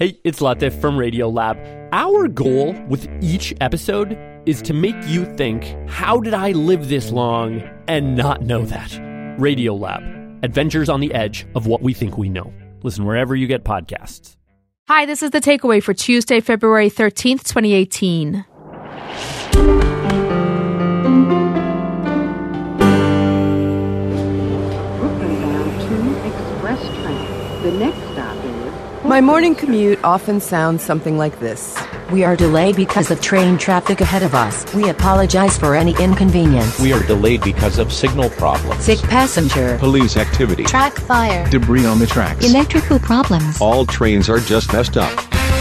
Hey, it's Latif from Radiolab. Our goal with each episode is to make you think, how did I live this long and not know that? Radiolab, adventures on the edge of what we think we know. Listen wherever you get podcasts. Hi, this is The Takeaway for Tuesday, February 13th, 2018. The next stop is... My morning commute often sounds something like this. We are delayed because of train traffic ahead of us. We apologize for any inconvenience. We are delayed because of signal problems. Sick passenger. Police activity. Track fire. Debris on the tracks. Electrical problems. All trains are just messed up.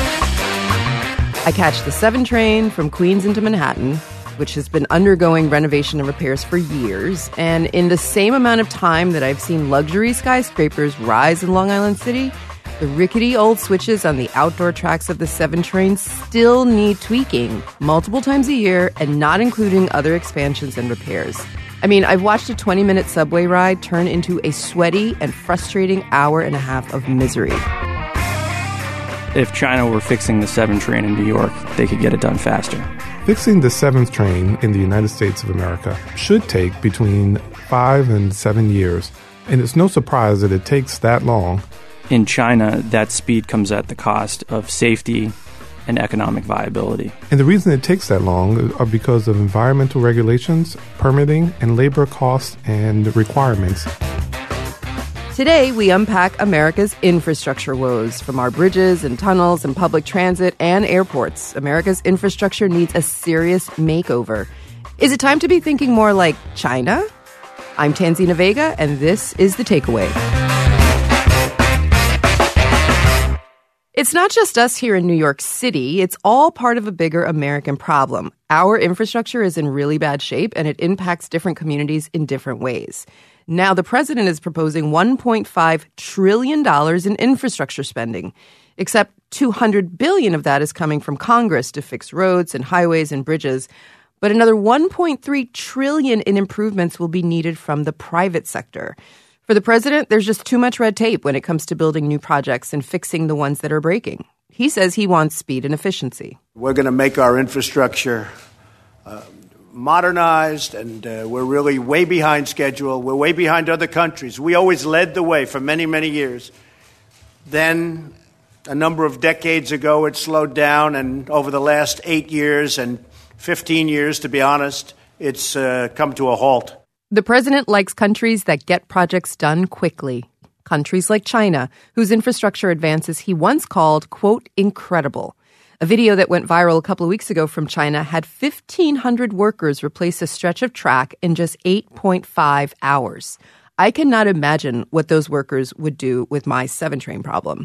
I catch the 7 train from Queens into Manhattan, which has been undergoing renovation and repairs for years. And in the same amount of time that I've seen luxury skyscrapers rise in Long Island City, the rickety old switches on the outdoor tracks of the 7 train still need tweaking multiple times a year and not including other expansions and repairs. I mean, I've watched a 20-minute subway ride turn into a sweaty and frustrating hour and a half of misery. If China were fixing the 7 train in New York, they could get it done faster. Fixing the 7th train in the United States of America should take between 5 and 7 years. And it's no surprise that it takes that long. In China, that speed comes at the cost of safety and economic viability. And the reason it takes that long are because of environmental regulations, permitting, and labor costs and requirements. Today, we unpack America's infrastructure woes. From our bridges and tunnels and public transit and airports, America's infrastructure needs a serious makeover. Is it time to be thinking more like China? I'm Tanzina Vega, and this is The Takeaway. It's not just us here in New York City. It's all part of a bigger American problem. Our infrastructure is in really bad shape, and it impacts different communities in different ways. Now, the president is proposing $1.5 trillion in infrastructure spending, except $200 billion of that is coming from Congress to fix roads and highways and bridges. But another $1.3 trillion in improvements will be needed from the private sector. For the president, there's just too much red tape when it comes to building new projects and fixing the ones that are breaking. He says he wants speed and efficiency. We're going to make our infrastructure modernized, and we're really way behind schedule. We're way behind other countries. We always led the way for many, many years. Then, a number of decades ago, it slowed down, and over the last 8 years and 15 years, to be honest, it's come to a halt. The president likes countries that get projects done quickly. Countries like China, whose infrastructure advances he once called, quote, incredible. A video that went viral a couple of weeks ago from China had 1,500 workers replace a stretch of track in just 8.5 hours. I cannot imagine what those workers would do with my 7 train problem.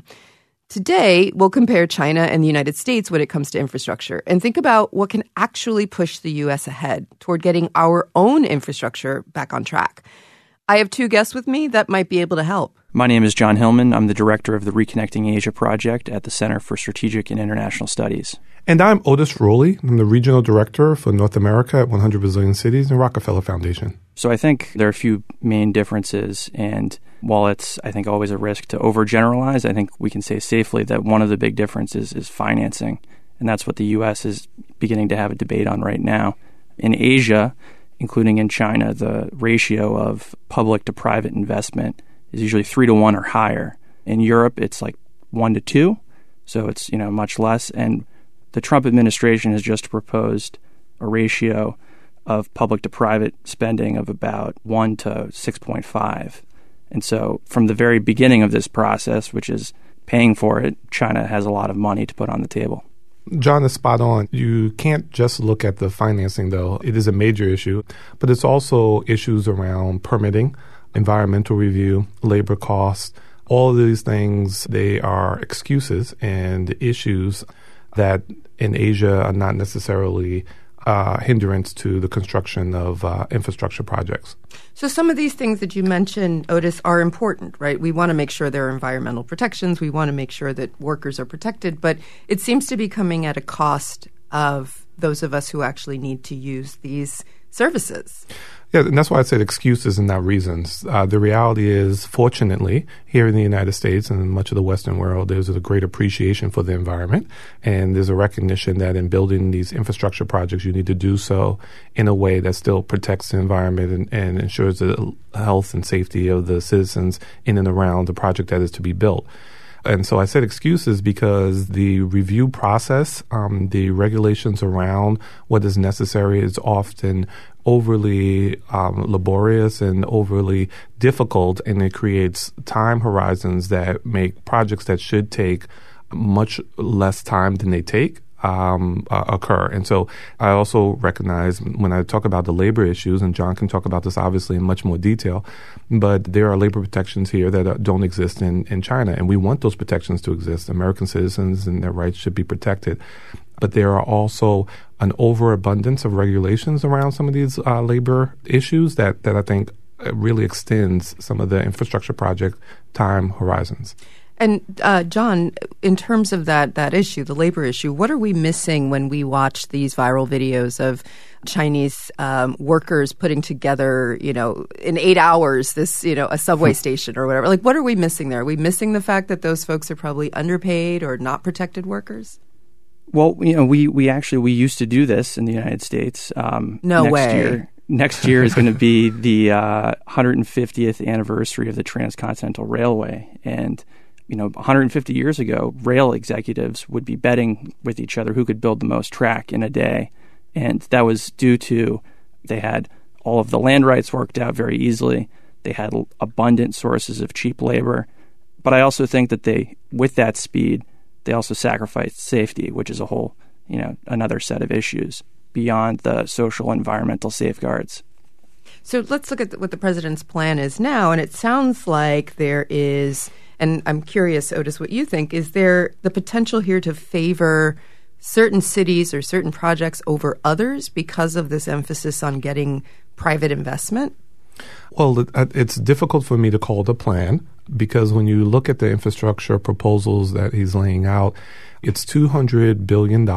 Today, we'll compare China and the United States when it comes to infrastructure and think about what can actually push the U.S. ahead toward getting our own infrastructure back on track. I have 2 guests with me that might be able to help. My name is John Hillman. I'm the director of the Reconnecting Asia Project at the Center for Strategic and International Studies. And I'm Otis Rowley. I'm the regional director for North America at 100 Brazilian Cities and Rockefeller Foundation. So I think there are a few main differences, and while it's, I think, always a risk to overgeneralize, I think we can say safely that one of the big differences is financing, and that's what the U.S. is beginning to have a debate on right now. In Asia, including in China, the ratio of public to private investment is usually 3 to 1 or higher. In Europe, it's like 1 to 2, so it's much less. And the Trump administration has just proposed a ratio of public to private spending of about 1 to 6.5. And so from the very beginning of this process, which is paying for it, China has a lot of money to put on the table. John is spot on. You can't just look at the financing, though. It is a major issue, but it's also issues around permitting, environmental review, labor costs. All of these things, they are excuses and issues that in Asia are not necessarily hindrance to the construction of infrastructure projects. So some of these things that you mentioned, Otis, are important, right? We want to make sure there are environmental protections. We want to make sure that workers are protected. But it seems to be coming at a cost of those of us who actually need to use these services. Yeah, and that's why I said excuses and not reasons. The reality is, fortunately, here in the United States and in much of the Western world, there's a great appreciation for the environment. And there's a recognition that in building these infrastructure projects, you need to do so in a way that still protects the environment and ensures the health and safety of the citizens in and around the project that is to be built. And so I said excuses because the review process, the regulations around what is necessary is often overly laborious and overly difficult, and it creates time horizons that make projects that should take much less time than they take occur. And so I also recognize when I talk about the labor issues, and John can talk about this obviously in much more detail, but there are labor protections here that don't exist in China, and we want those protections to exist. American citizens and their rights should be protected. But there are also an overabundance of regulations around some of these labor issues that I think really extends some of the infrastructure project time horizons. And John, in terms of that issue, the labor issue, what are we missing when we watch these viral videos of Chinese workers putting together, in 8 hours, this, a subway station or whatever? Like, what are we missing there? Are we missing the fact that those folks are probably underpaid or not protected workers? Well, we used to do this in the United States. Next year is going to be the 150th anniversary of the Transcontinental Railway. And 150 years ago, rail executives would be betting with each other who could build the most track in a day. And that was due to they had all of the land rights worked out very easily. They had abundant sources of cheap labor. But I also think that with that speed, they also sacrificed safety, which is a whole, another set of issues beyond the social environmental safeguards. So let's look at what the president's plan is now. And it sounds like there is, and I'm curious, Otis, what you think, is there the potential here to favor certain cities or certain projects over others because of this emphasis on getting private investment? Well, it's difficult for me to call the plan because when you look at the infrastructure proposals that he's laying out, it's $200 billion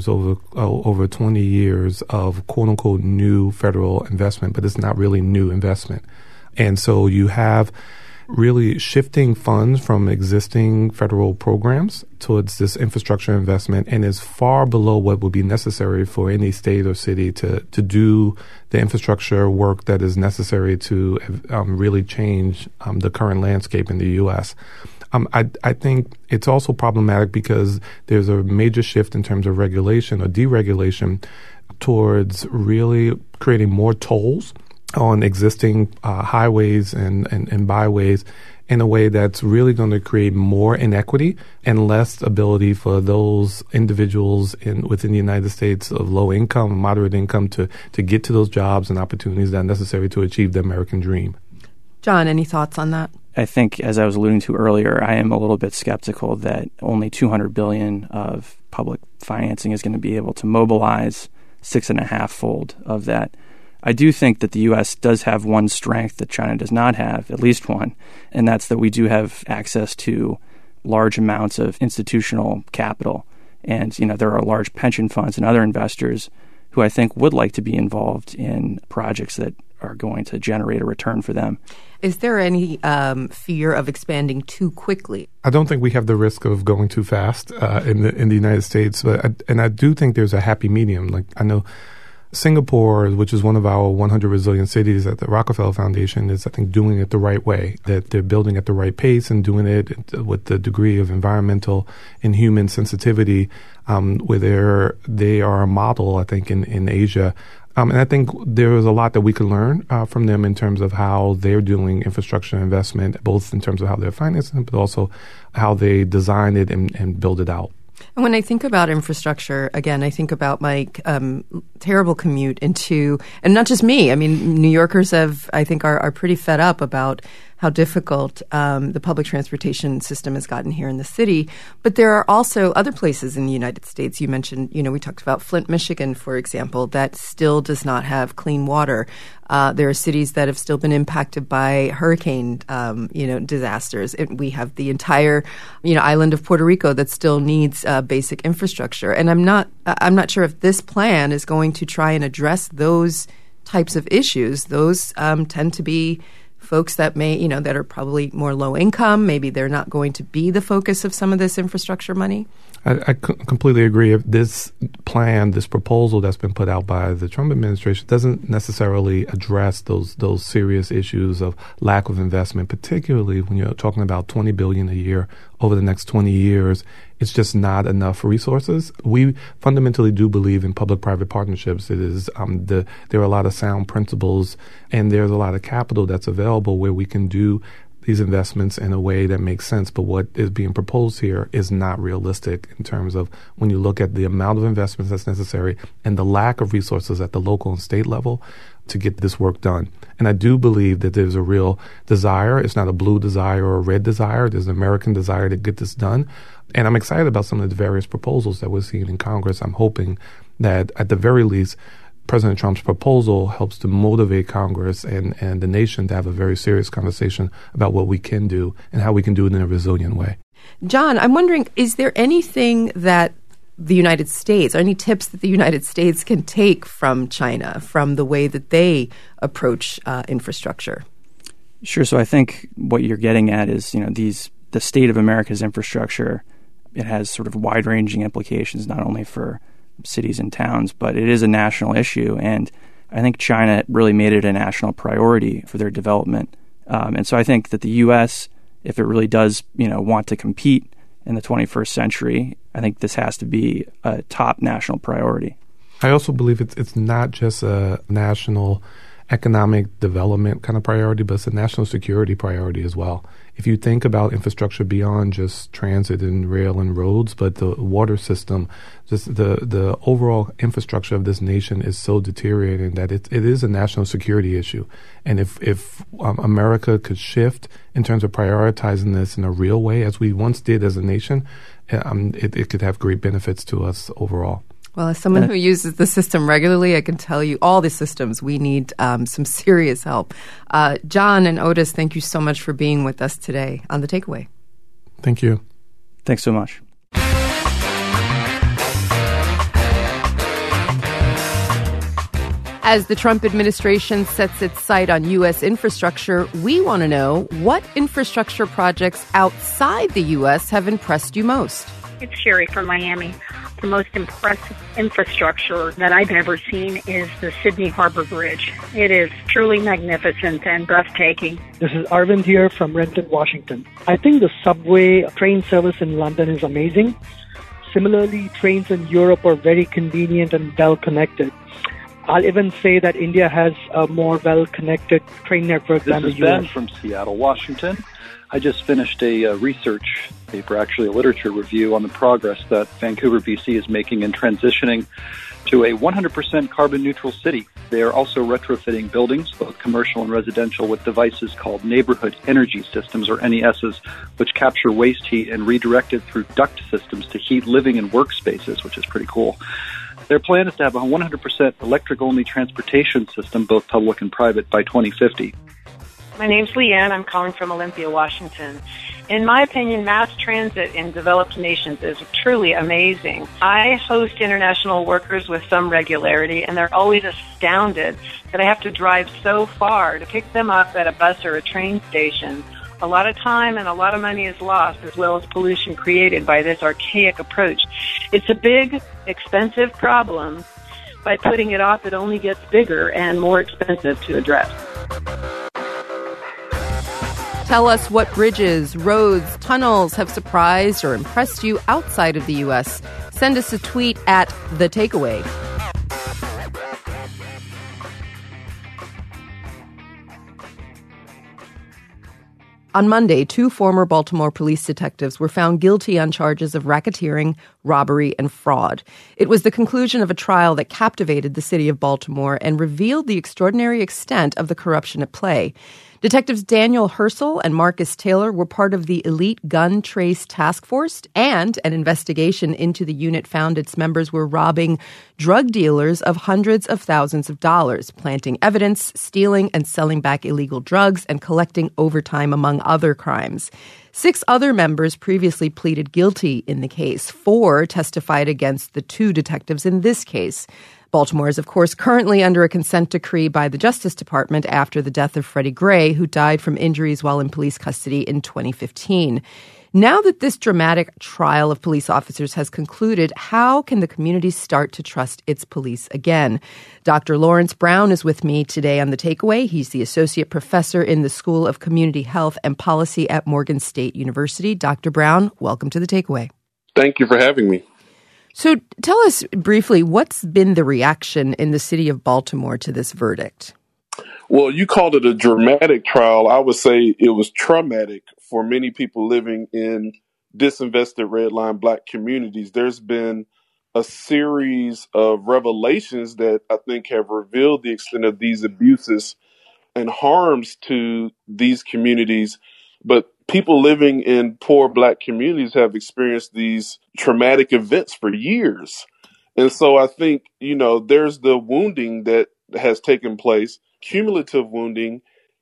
over 20 years of quote-unquote new federal investment, but it's not really new investment. And so you have really shifting funds from existing federal programs towards this infrastructure investment, and is far below what would be necessary for any state or city to do the infrastructure work that is necessary to really change the current landscape in the U.S. I think it's also problematic because there's a major shift in terms of regulation or deregulation towards really creating more tolls on existing highways and byways in a way that's really going to create more inequity and less ability for those individuals within the United States of low income, moderate income to get to those jobs and opportunities that are necessary to achieve the American dream. John, any thoughts on that? I think, as I was alluding to earlier, I am a little bit skeptical that only $200 billion of public financing is going to be able to mobilize 6.5-fold of that. I do think that the U.S. does have one strength that China does not have, at least one, and that's that we do have access to large amounts of institutional capital. And, there are large pension funds and other investors who I think would like to be involved in projects that are going to generate a return for them. Is there any fear of expanding too quickly? I don't think we have the risk of going too fast in the United States, but I do think there's a happy medium. Like I know Singapore, which is one of our 100 resilient cities at the Rockefeller Foundation, is, I think, doing it the right way, that they're building at the right pace and doing it with the degree of environmental and human sensitivity where they are a model, I think, in Asia. And I think there is a lot that we can learn from them in terms of how they're doing infrastructure investment, both in terms of how they're financing it, but also how they design it and build it out. And when I think about infrastructure, again, I think about my terrible commute into, and not just me, I mean, New Yorkers are pretty fed up about how difficult the public transportation system has gotten here in the city. But there are also other places in the United States. You mentioned, we talked about Flint, Michigan, for example, that still does not have clean water. There are cities that have still been impacted by hurricane, disasters. We have the entire, island of Puerto Rico that still needs basic infrastructure. And I'm not sure if this plan is going to try and address those types of issues, those tend to be folks that that are probably more low income. Maybe they're not going to be the focus of some of this infrastructure money. I completely agree. If this plan, this proposal that's been put out by the Trump administration doesn't necessarily address those serious issues of lack of investment, particularly when you're talking about $20 billion a year over the next 20 years, it's just not enough resources. We fundamentally do believe in public-private partnerships. It is there are a lot of sound principles, and there's a lot of capital that's available where we can do these investments in a way that makes sense. But what is being proposed here is not realistic in terms of when you look at the amount of investments that's necessary and the lack of resources at the local and state level to get this work done. And I do believe that there's a real desire. It's not a blue desire or a red desire. There's an American desire to get this done. And I'm excited about some of the various proposals that we're seeing in Congress. I'm hoping that at the very least, President Trump's proposal helps to motivate Congress and the nation to have a very serious conversation about what we can do and how we can do it in a resilient way. John, I'm wondering, is there anything that the United States, or any tips that the United States can take from China, from the way that they approach infrastructure? Sure. So I think what you're getting at is, the state of America's infrastructure, it has sort of wide-ranging implications, not only for cities and towns, but it is a national issue. And I think China really made it a national priority for their development. And so I think that the U.S., if it really does, want to compete in the 21st century, I think this has to be a top national priority. I also believe it's not just a national economic development kind of priority, but it's a national security priority as well. If you think about infrastructure beyond just transit and rail and roads, but the water system, just the overall infrastructure of this nation is so deteriorating that it is a national security issue. And if America could shift in terms of prioritizing this in a real way, as we once did as a nation, it could have great benefits to us overall. Well, as someone who uses the system regularly, I can tell you all the systems, we need some serious help. John and Otis, thank you so much for being with us today on The Takeaway. Thank you. Thanks so much. As the Trump administration sets its sight on U.S. infrastructure, we want to know what infrastructure projects outside the U.S. have impressed you most. It's Sherry from Miami. The most impressive infrastructure that I've ever seen is the Sydney Harbor Bridge. It is truly magnificent and breathtaking. This is Arvind here from Renton, Washington. I think the subway train service in London is amazing. Similarly, trains in Europe are very convenient and well-connected. I'll even say that India has a more well-connected train network than the U.S. This is Ben from Seattle, Washington. I just finished a research paper, actually a literature review, on the progress that Vancouver, BC is making in transitioning to a 100% carbon-neutral city. They are also retrofitting buildings, both commercial and residential, with devices called neighborhood energy systems, or NESs, which capture waste heat and redirect it through duct systems to heat living and workspaces, which is pretty cool. Their plan is to have a 100% electric-only transportation system, both public and private, by 2050. My name's Leanne. I'm calling from Olympia, Washington. In my opinion, mass transit in developed nations is truly amazing. I host international workers with some regularity, and they're always astounded that I have to drive so far to pick them up at a bus or a train station. A lot of time and a lot of money is lost, as well as pollution created by this archaic approach. It's a big, expensive problem. By putting it off, it only gets bigger and more expensive to address. Tell us what bridges, roads, tunnels have surprised or impressed you outside of the U.S. Send us a tweet at The Takeaway. On Monday, 2 former Baltimore police detectives were found guilty on charges of racketeering, robbery, and fraud. It was the conclusion of a trial that captivated the city of Baltimore and revealed the extraordinary extent of the corruption at play. Detectives Daniel Hersel and Marcus Taylor were part of the Elite Gun Trace Task Force, and an investigation into the unit found its members were robbing drug dealers of hundreds of thousands of dollars, planting evidence, stealing and selling back illegal drugs, and collecting overtime, among other crimes. 6 other members previously pleaded guilty in the case. 4 testified against the 2 detectives in this case. Baltimore is, of course, currently under a consent decree by the Justice Department after the death of Freddie Gray, who died from injuries while in police custody in 2015. Now that this dramatic trial of police officers has concluded, how can the community start to trust its police again? Dr. Lawrence Brown is with me today on The Takeaway. He's the associate professor in the School of Community Health and Policy at Morgan State University. Dr. Brown, welcome to The Takeaway. Thank you for having me. So tell us briefly, what's been the reaction in the city of Baltimore to this verdict? Well, you called it a dramatic trial. I would say it was traumatic for many people living in disinvested redline Black communities. There's been a series of revelations that I think have revealed the extent of these abuses and harms to these communities. But people living in poor Black communities have experienced these traumatic events for years. And so I think, there's the wounding that has taken place, cumulative wounding,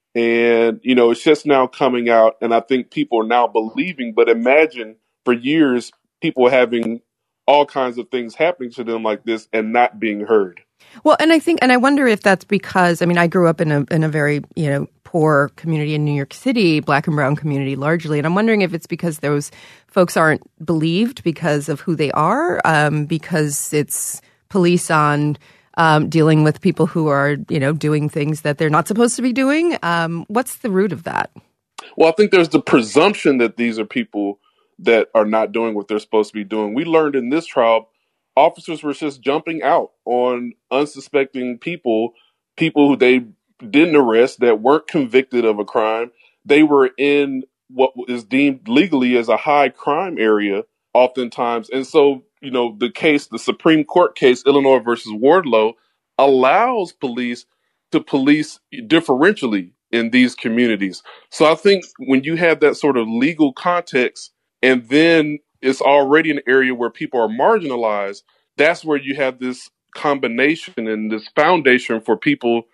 and, it's just now coming out. And I think people are now believing, but imagine for years, people having all kinds of things happening to them like this and not being heard. Well, and I wonder if that's because, I grew up in a very, poor community in New York City, Black and brown community largely. And I'm wondering if it's because those folks aren't believed because of who they are, because it's police on dealing with people who are, doing things that they're not supposed to be doing. What's the root of that? Well, I think there's the presumption that these are people that are not doing what they're supposed to be doing. We learned in this trial, officers were just jumping out on unsuspecting people who they didn't arrest, that weren't convicted of a crime. They were in what is deemed legally as a high crime area oftentimes. And so, the Supreme Court case, Illinois versus Wardlow, allows police to police differentially in these communities. So I think when you have that sort of legal context, and then it's already an area where people are marginalized, that's where you have this combination and this foundation for people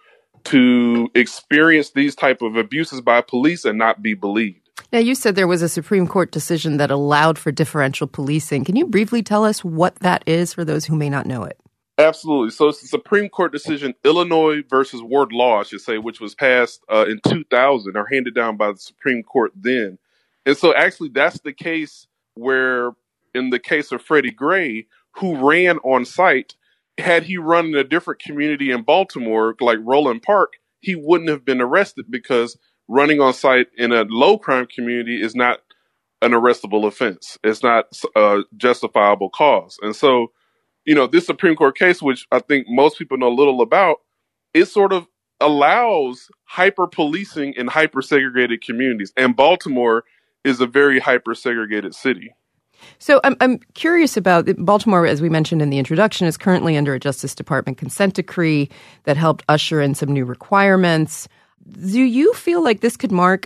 to experience these type of abuses by police and not be believed. Now, you said there was a Supreme Court decision that allowed for differential policing. Can you briefly tell us what that is for those who may not know it? Absolutely. So it's the Supreme Court decision, Illinois versus Wardlow, I should say, which was passed in 2000 or handed down by the Supreme Court then. And so actually that's the case where in the case of Freddie Gray, who ran on site, had he run in a different community in Baltimore, like Roland Park, he wouldn't have been arrested because running on site in a low crime community is not an arrestable offense. It's not a justifiable cause. And so, this Supreme Court case, which I think most people know little about, it sort of allows hyper policing in hyper segregated communities. And Baltimore is a very hyper segregated city. So I'm curious about Baltimore, as we mentioned in the introduction, is currently under a Justice Department consent decree that helped usher in some new requirements. Do you feel like this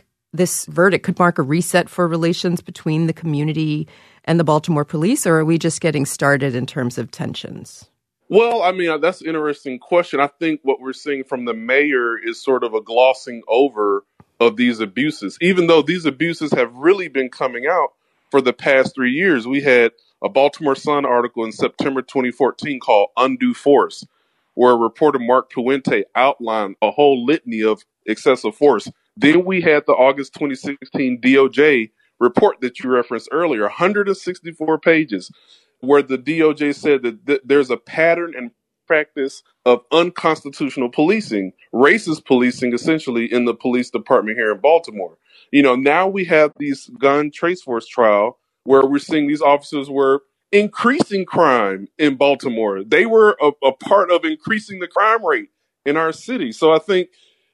verdict could mark a reset for relations between the community and the Baltimore police, or are we just getting started in terms of tensions? Well, that's an interesting question. I think what we're seeing from the mayor is sort of a glossing over of these abuses, even though these abuses have really been coming out for the past 3 years. We had a Baltimore Sun article in September 2014 called Undue Force, where reporter Mark Puente outlined a whole litany of excessive force. Then we had the August 2016 DOJ report that you referenced earlier, 164 pages, where the DOJ said that there's a pattern and practice of unconstitutional policing, racist policing, essentially, in the police department here in Baltimore. Now we have these gun trace force trial where we're seeing these officers were increasing crime in Baltimore. They were a part of increasing the crime rate in our city. So I think,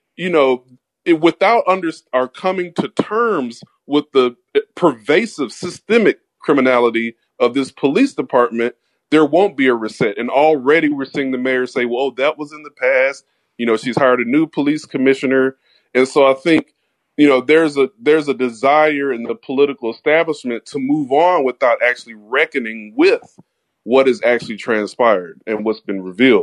without coming to terms with the pervasive systemic criminality of this police department, there won't be a reset. And already we're seeing the mayor say, well, that was in the past. She's hired a new police commissioner. And so I think, there's a desire in the political establishment to move on without actually reckoning with what has actually transpired and what's been revealed.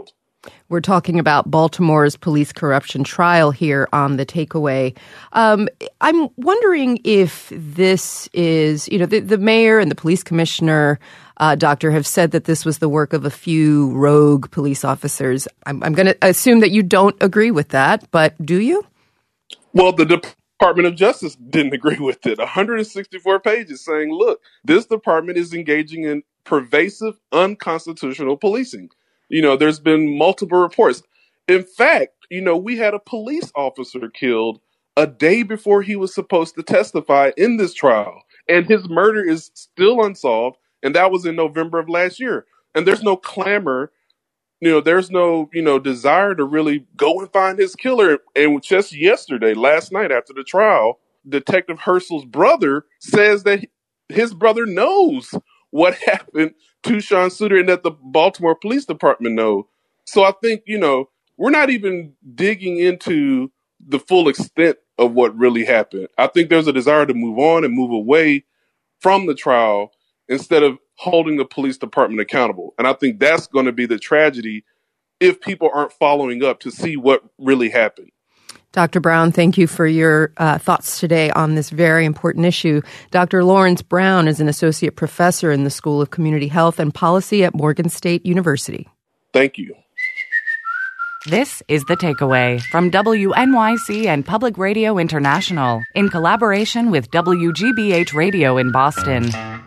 We're talking about Baltimore's police corruption trial here on The Takeaway. I'm wondering if this is, the mayor and the police commissioner, doctor, have said that this was the work of a few rogue police officers. I'm going to assume that you don't agree with that, but do you? Well, the Department of Justice didn't agree with it. 164 pages saying, look, this department is engaging in pervasive, unconstitutional policing. There's been multiple reports. In fact, we had a police officer killed a day before he was supposed to testify in this trial. And his murder is still unsolved. And that was in November of last year. And there's no clamor. There's no, desire to really go and find his killer. And just yesterday, last night after the trial, Detective Herschel's brother says that his brother knows what happened to Sean Suiter and that the Baltimore Police Department know. So I think, we're not even digging into the full extent of what really happened. I think there's a desire to move on and move away from the trial instead of holding the police department accountable. And I think that's going to be the tragedy if people aren't following up to see what really happened. Dr. Brown, thank you for your thoughts today on this very important issue. Dr. Lawrence Brown is an associate professor in the School of Community Health and Policy at Morgan State University. Thank you. This is The Takeaway from WNYC and Public Radio International in collaboration with WGBH Radio in Boston.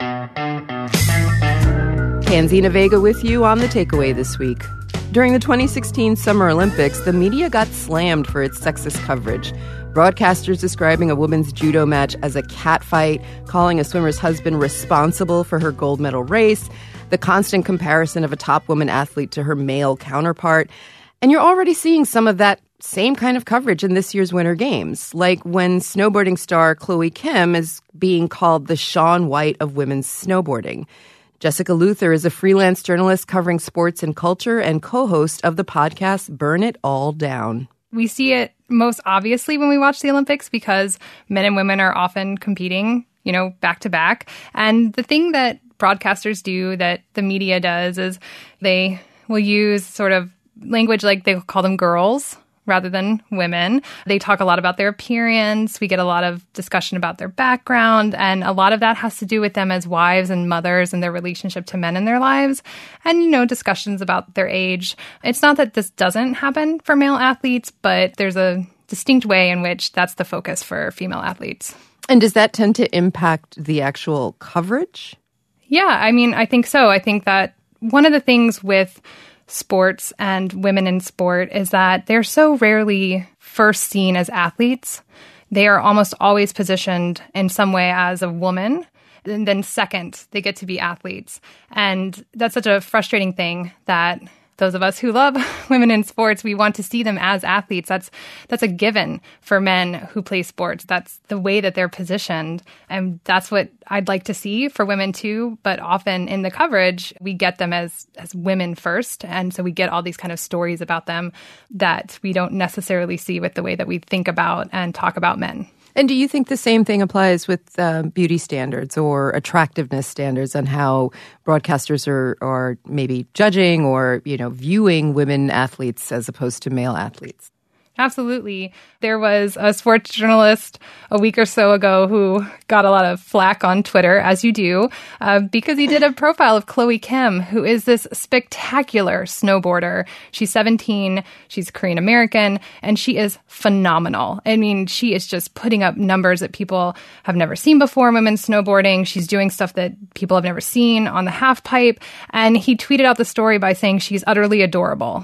Tanzina Vega with you on The Takeaway this week. During the 2016 Summer Olympics, the media got slammed for its sexist coverage. Broadcasters describing a women's judo match as a catfight, calling a swimmer's husband responsible for her gold medal race, the constant comparison of a top woman athlete to her male counterpart. And you're already seeing some of that same kind of coverage in this year's Winter Games, like when snowboarding star Chloe Kim is being called the Shaun White of women's snowboarding. Jessica Luther is a freelance journalist covering sports and culture and co-host of the podcast Burn It All Down. We see it most obviously when we watch the Olympics because men and women are often competing, back to back. And the thing that broadcasters do, that the media does, is they will use sort of language like they call them girls rather than women. They talk a lot about their appearance. We get a lot of discussion about their background. And a lot of that has to do with them as wives and mothers and their relationship to men in their lives. And, discussions about their age. It's not that this doesn't happen for male athletes, but there's a distinct way in which that's the focus for female athletes. And does that tend to impact the actual coverage? Yeah, I think so. I think that one of the things with sports and women in sport is that they're so rarely first seen as athletes. They are almost always positioned in some way as a woman. And then second, they get to be athletes. And that's such a frustrating thing that those of us who love women in sports, we want to see them as athletes. That's a given for men who play sports. That's the way that they're positioned. And that's what I'd like to see for women too. But often in the coverage, we get them as women first. And so we get all these kind of stories about them that we don't necessarily see with the way that we think about and talk about men. And do you think the same thing applies with beauty standards or attractiveness standards and how broadcasters are maybe judging or, viewing women athletes as opposed to male athletes? Absolutely. There was a sports journalist a week or so ago who got a lot of flack on Twitter, as you do, because he did a profile of Chloe Kim, who is this spectacular snowboarder. She's 17, she's Korean American, and she is phenomenal. She is just putting up numbers that people have never seen before in women's snowboarding. She's doing stuff that people have never seen on the half pipe. And he tweeted out the story by saying she's utterly adorable.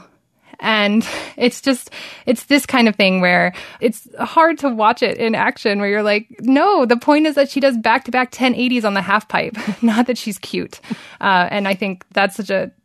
And it's this kind of thing where it's hard to watch it in action where you're like, no, the point is that she does back-to-back 1080s on the half pipe, not that she's cute. And I think that's such a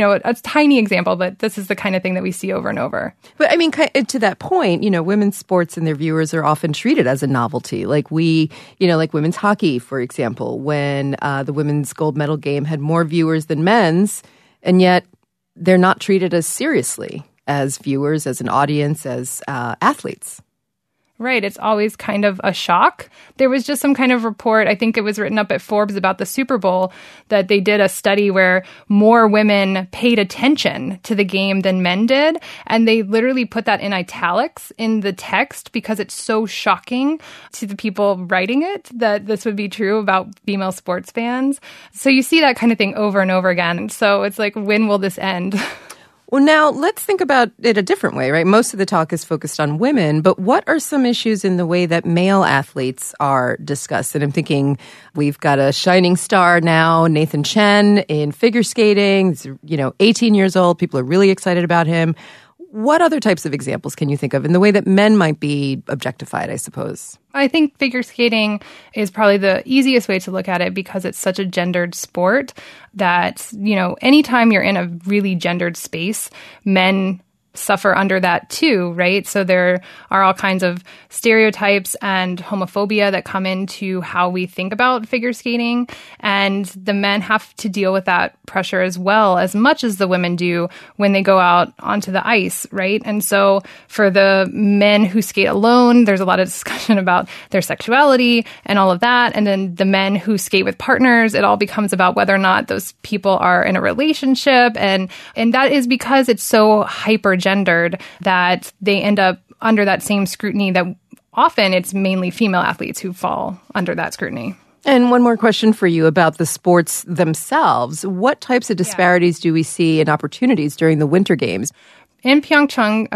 tiny example, but this is the kind of thing that we see over and over. But to that point, women's sports and their viewers are often treated as a novelty. Like like women's hockey, for example, when the women's gold medal game had more viewers than men's, and yet they're not treated as seriously as viewers, as an audience, as athletes. Right. It's always kind of a shock. There was just some kind of report, I think it was written up at Forbes about the Super Bowl, that they did a study where more women paid attention to the game than men did. And they literally put that in italics in the text because it's so shocking to the people writing it that this would be true about female sports fans. So you see that kind of thing over and over again. So it's like, when will this end? Well, now let's think about it a different way, right? Most of the talk is focused on women, but what are some issues in the way that male athletes are discussed? And I'm thinking we've got a shining star now, Nathan Chen, in figure skating. He's, 18 years old. People are really excited about him. What other types of examples can you think of in the way that men might be objectified, I suppose? I think figure skating is probably the easiest way to look at it because it's such a gendered sport that, anytime you're in a really gendered space, men suffer under that too, right? So there are all kinds of stereotypes and homophobia that come into how we think about figure skating. And the men have to deal with that pressure as well, as much as the women do when they go out onto the ice, right? And so for the men who skate alone, there's a lot of discussion about their sexuality and all of that. And then the men who skate with partners, it all becomes about whether or not those people are in a relationship. And that is because it's so hyper-gendered that they end up under that same scrutiny that often it's mainly female athletes who fall under that scrutiny. And one more question for you about the sports themselves. What types of disparities do we see in opportunities during the Winter Games? In Pyeongchang,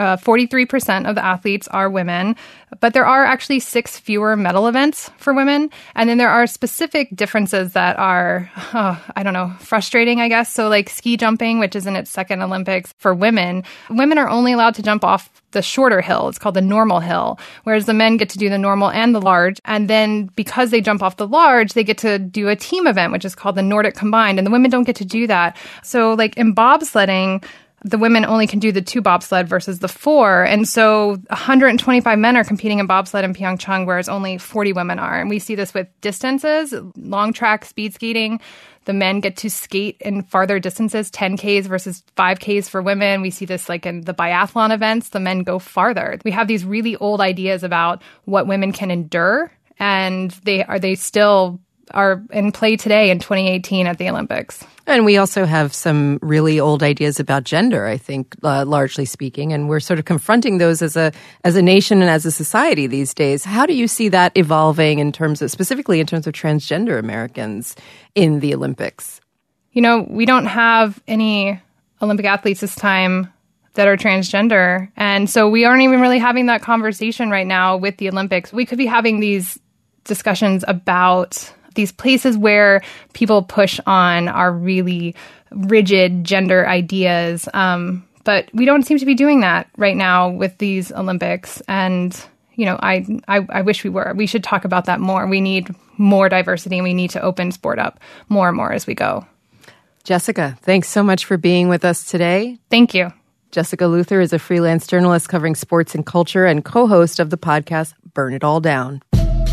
43% of the athletes are women, but there are actually 6 fewer medal events for women. And then there are specific differences that are, frustrating, I guess. So like ski jumping, which is in its second Olympics for women. Women are only allowed to jump off the shorter hill. It's called the normal hill, whereas the men get to do the normal and the large. And then because they jump off the large, they get to do a team event, which is called the Nordic Combined. And the women don't get to do that. So like in bobsledding, the women only can do the 2 bobsled versus the 4. And so 125 men are competing in bobsled in Pyeongchang, whereas only 40 women are. And we see this with distances, long track speed skating. The men get to skate in farther distances, 10Ks versus 5Ks for women. We see this like in the biathlon events, the men go farther. We have these really old ideas about what women can endure, and they still are in play today in 2018 at the Olympics. And we also have some really old ideas about gender, I think, largely speaking, and we're sort of confronting those as a nation and as a society these days. How do you see that evolving specifically in terms of transgender Americans in the Olympics? We don't have any Olympic athletes this time that are transgender, and so we aren't even really having that conversation right now with the Olympics. We could be having these discussions about these places where people push on our really rigid gender ideas. But we don't seem to be doing that right now with these Olympics. And, I wish we were. We should talk about that more. We need more diversity, and we need to open sport up more and more as we go. Jessica, thanks so much for being with us today. Thank you. Jessica Luther is a freelance journalist covering sports and culture and co-host of the podcast Burn It All Down.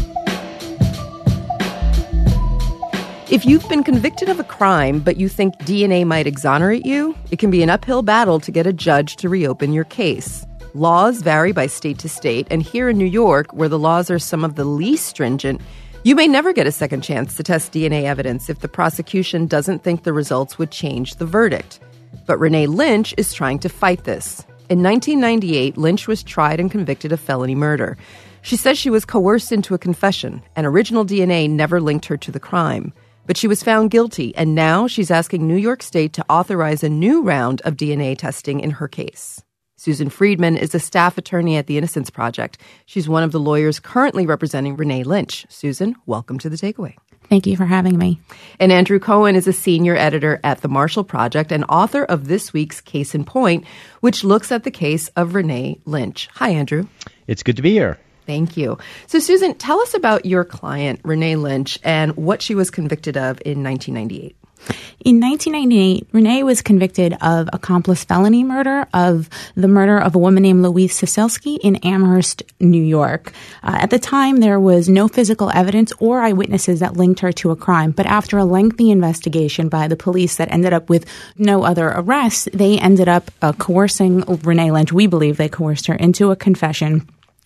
If you've been convicted of a crime, but you think DNA might exonerate you, it can be an uphill battle to get a judge to reopen your case. Laws vary by state to state, and here in New York, where the laws are some of the least stringent, you may never get a second chance to test DNA evidence if the prosecution doesn't think the results would change the verdict. But Renee Lynch is trying to fight this. In 1998, Lynch was tried and convicted of felony murder. She says she was coerced into a confession, and original DNA never linked her to the crime. But she was found guilty, and now she's asking New York State to authorize a new round of DNA testing in her case. Susan Friedman is a staff attorney at the Innocence Project. She's one of the lawyers currently representing Renee Lynch. Susan, welcome to The Takeaway. Thank you for having me. And Andrew Cohen is a senior editor at the Marshall Project and author of this week's Case in Point, which looks at the case of Renee Lynch. Hi, Andrew. It's good to be here. Thank you. So, Susan, tell us about your client, Renee Lynch, and what she was convicted of in 1998. In 1998, Renee was convicted of accomplice felony murder of the murder of a woman named Louise Siselski in Amherst, New York. At the time, there was no physical evidence or eyewitnesses that linked her to a crime. But after a lengthy investigation by the police that ended up with no other arrests, they ended up coercing Renee Lynch. We believe they coerced her into a confession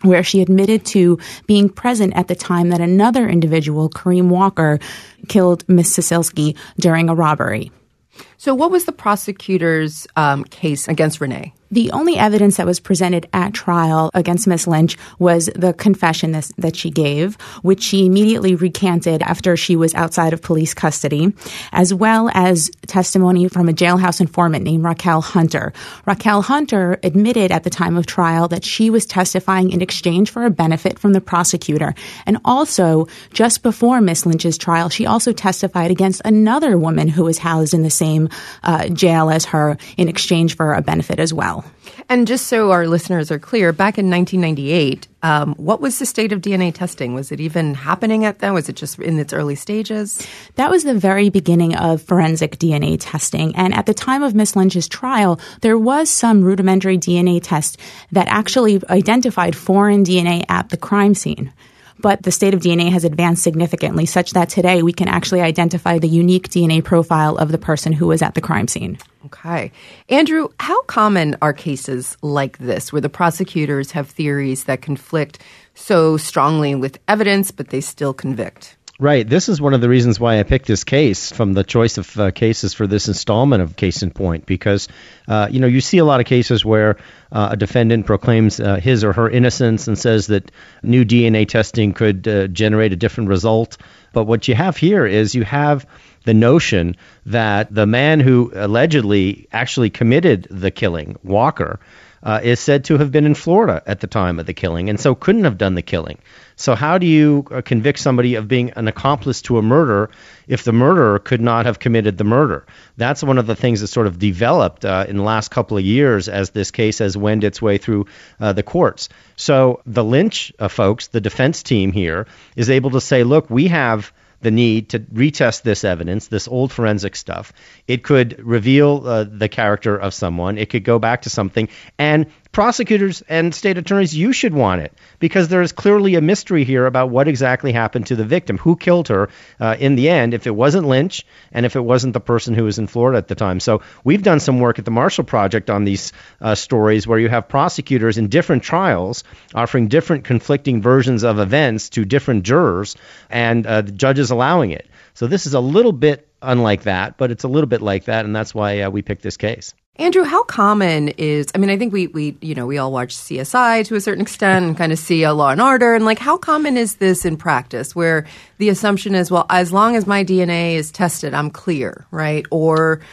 where she admitted to being present at the time that another individual, Kareem Walker, killed Miss Siselski during a robbery. So what was the prosecutor's case against Renee? The only evidence that was presented at trial against Ms. Lynch was the confession that she gave, which she immediately recanted after she was outside of police custody, as well as testimony from a jailhouse informant named Raquel Hunter. Raquel Hunter admitted at the time of trial that she was testifying in exchange for a benefit from the prosecutor. And also, just before Ms. Lynch's trial, she also testified against another woman who was housed in the same jail as her in exchange for a benefit as well. And just so our listeners are clear, back in 1998, what was the state of DNA testing? Was it even happening at then? Was it just in its early stages? That was the very beginning of forensic DNA testing. And at the time of Ms. Lynch's trial, there was some rudimentary DNA test that actually identified foreign DNA at the crime scene. But the state of DNA has advanced significantly such that today we can actually identify the unique DNA profile of the person who was at the crime scene. Okay. Andrew, how common are cases like this where the prosecutors have theories that conflict so strongly with evidence, but they still convict? Right. This is one of the reasons why I picked this case from the choice of cases for this installment of Case in Point, because, you see a lot of cases where a defendant proclaims his or her innocence and says that new DNA testing could generate a different result. But what you have here is you have the notion that the man who allegedly actually committed the killing, Walker, is said to have been in Florida at the time of the killing and so couldn't have done the killing. So how do you convict somebody of being an accomplice to a murder if the murderer could not have committed the murder? That's one of the things that sort of developed in the last couple of years as this case has wended its way through the courts. So the Lynch folks, the defense team here, is able to say, look, we have the need to retest this evidence, this old forensic stuff. It could reveal the character of someone. It could go back to something. And prosecutors and state attorneys, you should want it because there is clearly a mystery here about what exactly happened to the victim, who killed her in the end, if it wasn't Lynch and if it wasn't the person who was in Florida at the time. So we've done some work at the Marshall Project on these stories where you have prosecutors in different trials offering different conflicting versions of events to different jurors and the judges allowing it. So this is a little bit unlike that, but it's a little bit like that, and that's why we picked this case. Andrew, how common is, I think we all watch CSI to a certain extent and kind of see a Law and Order, and how common is this in practice where the assumption is, well, as long as my DNA is tested, I'm clear, right? Or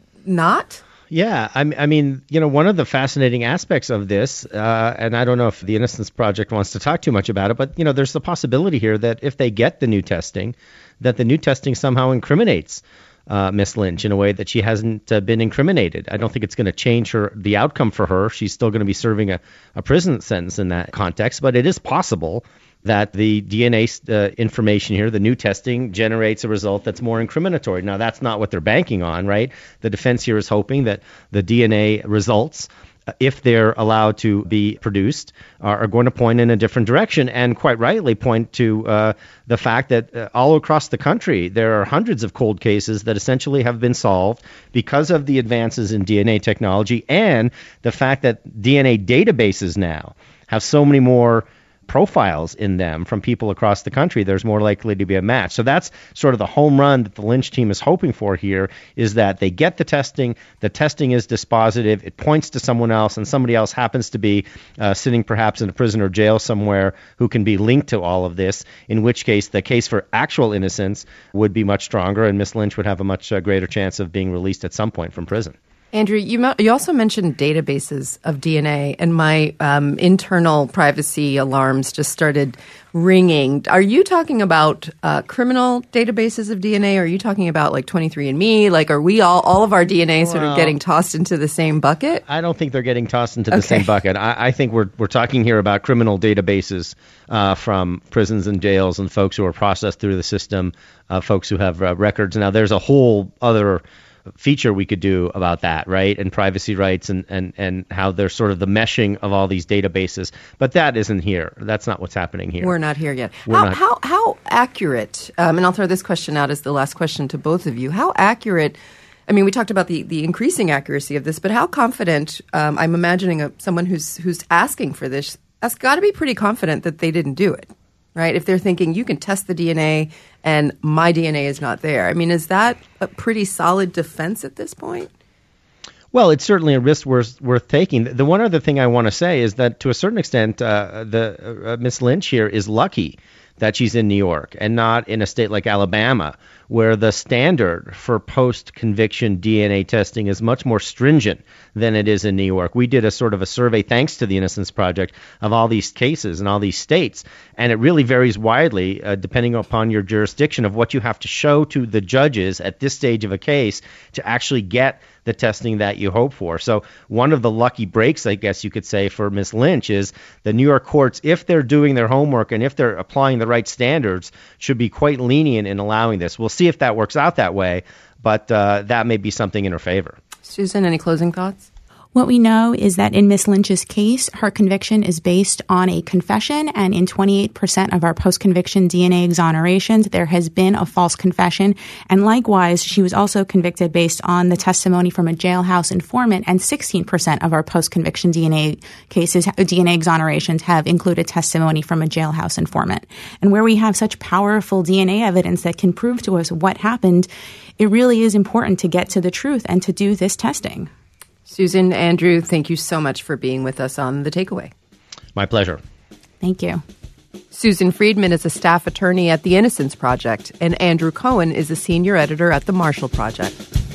not? Yeah, one of the fascinating aspects of this, and I don't know if the Innocence Project wants to talk too much about it, but, there's the possibility here that if they get the new testing, that the new testing somehow incriminates Miss Lynch in a way that she hasn't been incriminated. I don't think it's going to change the outcome for her. She's still going to be serving a prison sentence in that context, but it is possible that the DNA information here, the new testing, generates a result that's more incriminatory. Now, that's not what they're banking on, right? The defense here is hoping that the DNA results, if they're allowed to be produced, are going to point in a different direction and quite rightly point to the fact that all across the country there are hundreds of cold cases that essentially have been solved because of the advances in DNA technology and the fact that DNA databases now have so many more profiles in them from people across the country, there's more likely to be a match. So that's sort of the home run that the Lynch team is hoping for here, is that they get the testing is dispositive, it points to someone else, and somebody else happens to be sitting perhaps in a prison or jail somewhere who can be linked to all of this, in which case the case for actual innocence would be much stronger and Miss Lynch would have a much greater chance of being released at some point from prison. Andrew, you also mentioned databases of DNA, and my internal privacy alarms just started ringing. Are you talking about criminal databases of DNA? Or are you talking about 23andMe? Are we all of our DNA sort of getting tossed into the same bucket? I don't think they're getting tossed into the same bucket. I think we're talking here about criminal databases from prisons and jails and folks who are processed through the system, folks who have records. Now, there's a whole other feature we could do about that, right? And privacy rights and how there's sort of the meshing of all these databases. But that isn't here. That's not what's happening here. We're not here yet. How accurate, and I'll throw this question out as the last question to both of you, how accurate, we talked about the increasing accuracy of this, but how confident, I'm imagining someone who's asking for this that's got to be pretty confident that they didn't do it, right? If they're thinking you can test the DNA and my DNA is not there. I mean, is that a pretty solid defense at this point? Well, it's certainly a risk worth taking. The one other thing I want to say is that to a certain extent, Miss Lynch here is lucky that she's in New York and not in a state like Alabama, where the standard for post-conviction DNA testing is much more stringent than it is in New York. We did a sort of a survey, thanks to the Innocence Project, of all these cases in all these states, and it really varies widely depending upon your jurisdiction of what you have to show to the judges at this stage of a case to actually get the testing that you hope for. So one of the lucky breaks, I guess you could say, for Ms. Lynch is the New York courts, if they're doing their homework and if they're applying the right standards, should be quite lenient in allowing this. We'll see if that works out that way, but that may be something in her favor. Susan, any closing thoughts? What we know is that in Miss Lynch's case, her conviction is based on a confession, and in 28% of our post-conviction DNA exonerations, there has been a false confession. And likewise, she was also convicted based on the testimony from a jailhouse informant, and 16% of our post-conviction DNA cases, DNA exonerations, have included testimony from a jailhouse informant. And where we have such powerful DNA evidence that can prove to us what happened, it really is important to get to the truth and to do this testing. Susan, Andrew, thank you so much for being with us on The Takeaway. My pleasure. Thank you. Susan Friedman is a staff attorney at the Innocence Project, and Andrew Cohen is a senior editor at the Marshall Project.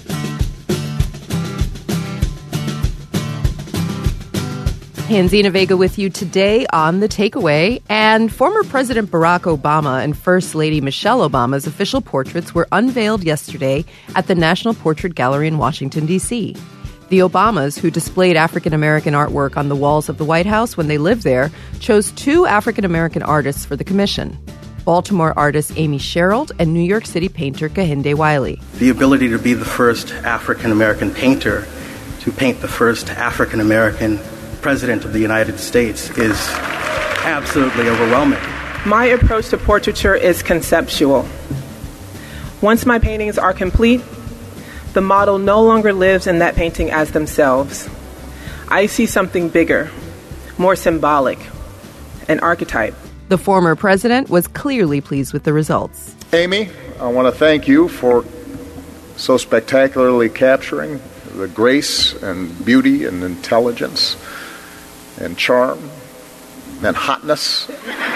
Hanzina Vega with you today on The Takeaway. And former President Barack Obama and First Lady Michelle Obama's official portraits were unveiled yesterday at the National Portrait Gallery in Washington, D.C. The Obamas, who displayed African-American artwork on the walls of the White House when they lived there, chose two African-American artists for the commission, Baltimore artist Amy Sherald and New York City painter Kehinde Wiley. The ability to be the first African-American painter to paint the first African-American president of the United States is absolutely overwhelming. My approach to portraiture is conceptual. Once my paintings are complete, the model no longer lives in that painting as themselves. I see something bigger, more symbolic, an archetype. The former president was clearly pleased with the results. Amy, I want to thank you for so spectacularly capturing the grace and beauty and intelligence and charm and hotness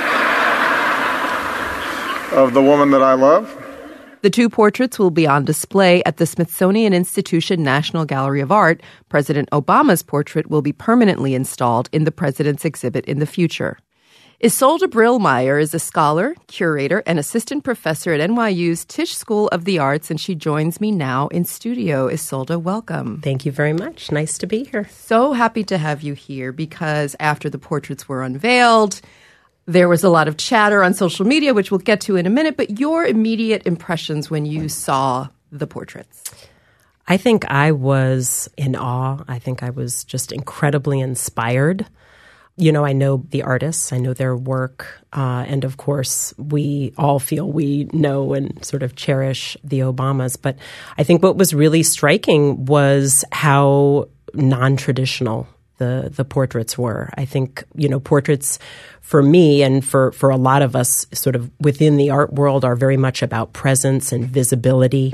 of the woman that I love. The two portraits will be on display at the Smithsonian Institution National Gallery of Art. President Obama's portrait will be permanently installed in the president's exhibit in the future. Isolde Brillmeyer is a scholar, curator, and assistant professor at NYU's Tisch School of the Arts, and she joins me now in studio. Isolde, welcome. Thank you very much. Nice to be here. So happy to have you here because after the portraits were unveiled, there was a lot of chatter on social media, which we'll get to in a minute, but your immediate impressions when you saw the portraits? I think I was in awe. I think I was just incredibly inspired. You know, I know the artists, I know their work, and of course, we all feel we know and sort of cherish the Obamas. But I think what was really striking was how non-traditional the portraits were. I think, you know, portraits for me and for a lot of us sort of within the art world are very much about presence and visibility.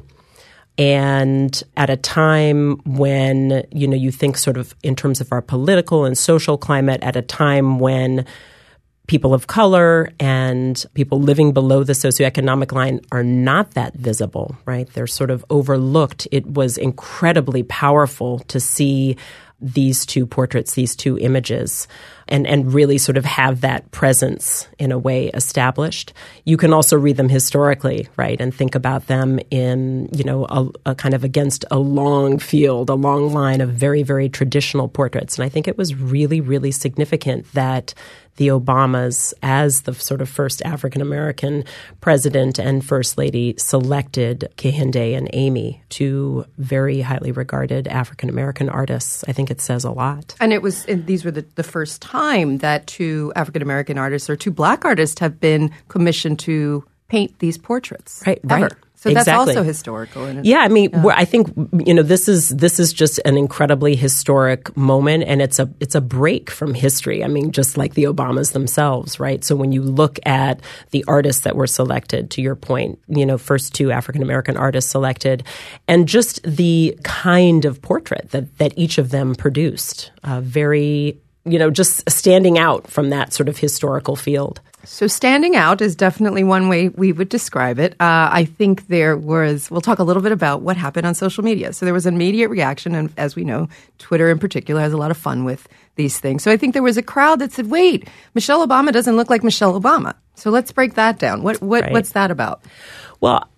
And at a time when, you know, you think sort of in terms of our political and social climate, at a time when people of color and people living below the socioeconomic line are not that visible, right? They're sort of overlooked. It was incredibly powerful to see these two portraits, these two images, and really sort of have that presence in a way established. You can also read them historically, right, and think about them in, you know, a kind of against a long field, a long line of very, very traditional portraits. And I think it was really, really significant that the Obamas, as the sort of first African-American president and first lady, selected Kehinde and Amy, two very highly regarded African-American artists. I think it says a lot. And these were the first time that two African-American artists or two black artists have been commissioned to paint these portraits. Right, ever. right. So that's exactly. also historical. Yeah, I mean, I think this is just an incredibly historic moment, and it's a break from history. I mean, just like the Obamas themselves, right? So when you look at the artists that were selected, to your point, first 2 African American artists selected, and just the kind of portrait that each of them produced, very just standing out from that sort of historical field. So standing out is definitely one way we would describe it. I think we'll talk a little bit about what happened on social media. So there was an immediate reaction, and as we know, Twitter in particular has a lot of fun with these things. So I think there was a crowd that said, wait, Michelle Obama doesn't look like Michelle Obama. So let's break that down. What's that about? Well,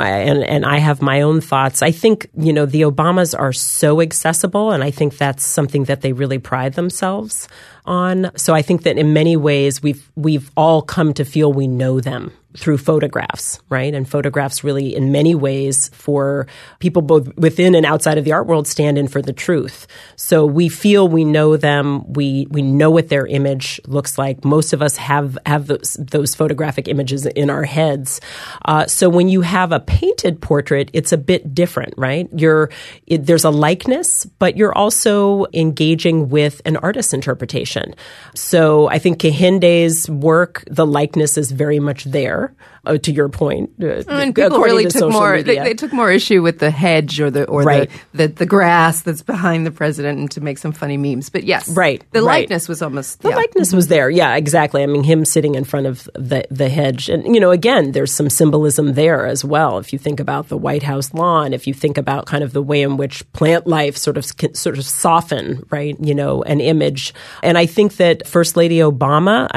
I have my own thoughts. I think, the Obamas are so accessible, and I think that's something that they really pride themselves on. So I think that in many ways we've all come to feel we know them through photographs, right? And photographs really, in many ways, for people both within and outside of the art world, stand in for the truth. So we feel we know them. We know what their image looks like. Most of us have those photographic images in our heads. So when you have a painted portrait, it's a bit different, right? There's a likeness, but you're also engaging with an artist's interpretation. So I think Kehinde's work, the likeness is very much there. To your point, and people really took more. They took more issue with the hedge or right. the grass that's behind the president, and to make some funny memes. But yes, right. The likeness was almost the likeness was there. Yeah, exactly. I mean, him sitting in front of the hedge, and again, there's some symbolism there as well. If you think about the White House lawn, if you think about kind of the way in which plant life sort of soften, right? An image, and I think that First Lady Obama,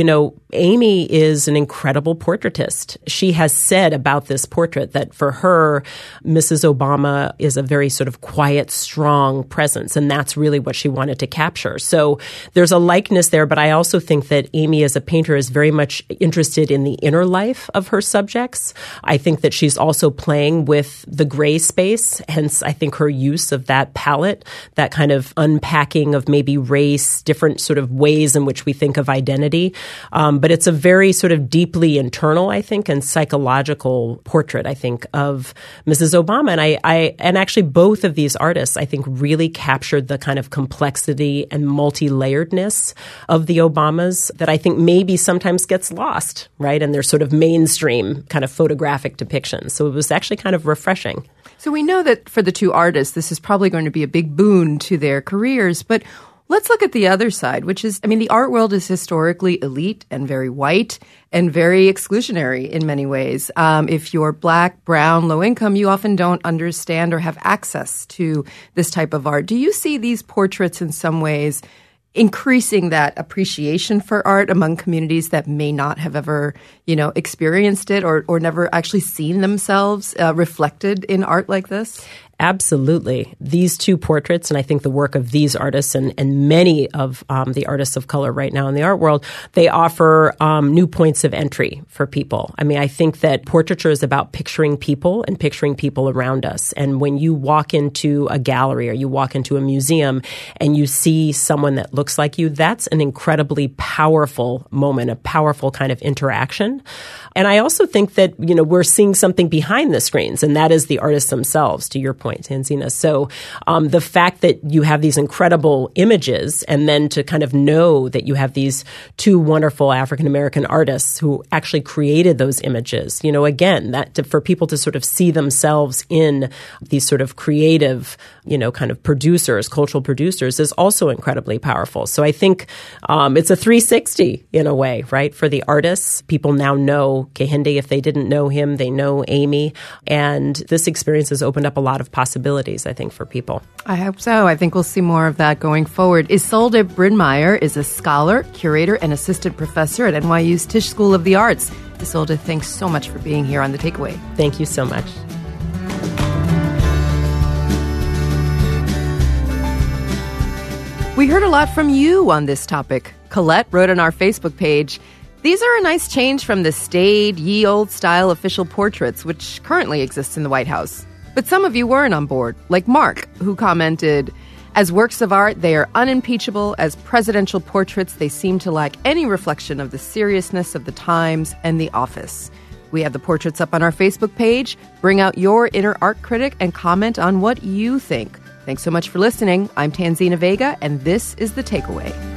Amy is an incredible portraitist. She has said about this portrait that for her, Mrs. Obama is a very sort of quiet, strong presence, and that's really what she wanted to capture. So there's a likeness there, but I also think that Amy as a painter is very much interested in the inner life of her subjects. I think that she's also playing with the gray space, hence I think her use of that palette, that kind of unpacking of maybe race, different sort of ways in which we think of identity. But it's a very sort of deeply internal, I think, and psychological portrait, I think, of Mrs. Obama. And actually both of these artists, I think, really captured the kind of complexity and multi-layeredness of the Obamas that I think maybe sometimes gets lost, right? And their sort of mainstream kind of photographic depictions. So it was actually kind of refreshing. So we know that for the 2 artists, this is probably going to be a big boon to their careers, but let's look at the other side, which is, the art world is historically elite and very white and very exclusionary in many ways. If you're Black, brown, low income, you often don't understand or have access to this type of art. Do you see these portraits in some ways increasing that appreciation for art among communities that may not have ever, experienced it or never actually seen themselves reflected in art like this? Absolutely. These 2 portraits, and I think the work of these artists and many of the artists of color right now in the art world, they offer new points of entry for people. I think that portraiture is about picturing people and picturing people around us. And when you walk into a gallery or you walk into a museum and you see someone that looks like you, that's an incredibly powerful moment, a powerful kind of interaction. And I also think that, we're seeing something behind the screens, and that is the artists themselves, to your point, Tanzina. So the fact that you have these incredible images and then to kind of know that you have these 2 wonderful African-American artists who actually created those images, again, for people to sort of see themselves in these sort of creative, kind of producers, cultural producers is also incredibly powerful. So I think it's a 360 in a way, right? For the artists, people now know Kehinde. If they didn't know him, they know Amy. And this experience has opened up a lot of possibilities, I think, for people. I hope so. I think we'll see more of that going forward. Isolde Brynmeijer is a scholar, curator, and assistant professor at NYU's Tisch School of the Arts. Isolde, thanks so much for being here on The Takeaway. Thank you so much. We heard a lot from you on this topic. Colette wrote on our Facebook page, "These are a nice change from the staid, ye old style official portraits, which currently exist in the White House. But some of you weren't on board, like Mark, who commented, as works of art, they are unimpeachable. As presidential portraits, they seem to lack any reflection of the seriousness of the times and the office. We have the portraits up on our Facebook page. Bring out your inner art critic and comment on what you think. Thanks so much for listening. I'm Tanzina Vega, and this is The Takeaway.